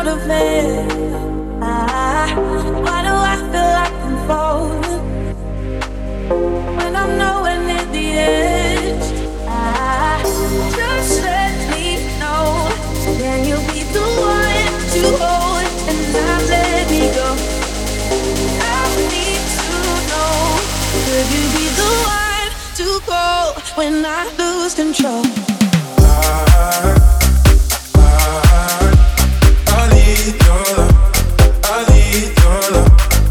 out of it. Why do I feel like I'm falling when I'm nowhere near the edge? Just let me know. Can you be the one to hold and not let me go? I need to know. Could you be the one to call when I lose control? I need your love. I need your love.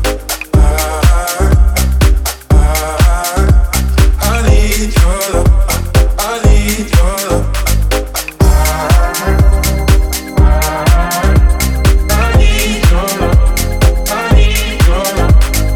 I need your love. I need your love. I need your love. I need your love.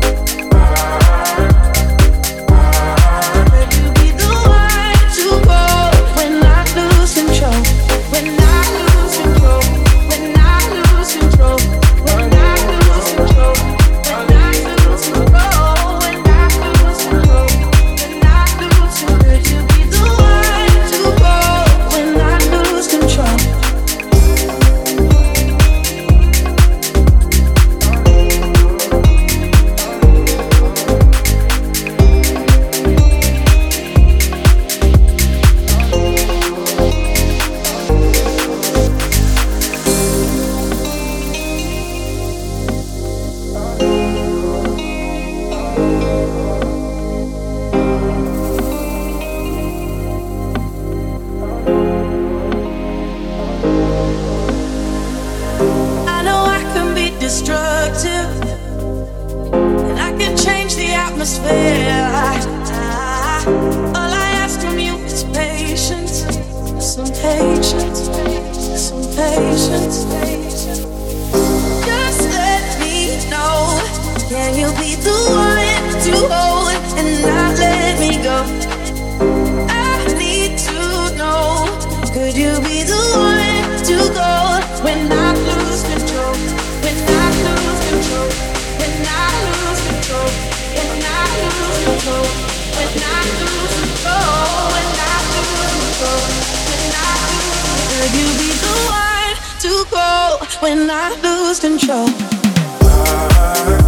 Could you be the one to call when I lose control? When I lose control. When I lose control. When I lose control. When I lose control. When I lose control. When I lose control. Could you be the one to call when I lose control? I know I can be destructive, and I can change the atmosphere. All I ask from you is patience, some patience, some patience. Just let me know. Can you be the one to hold and not let me go? I need to know. Could you be the one to go when I lose control? When I lose control. When I lose control. When I lose control. When I lose control. When I lose control. When I lose control. Could you be the one to go when I lose control?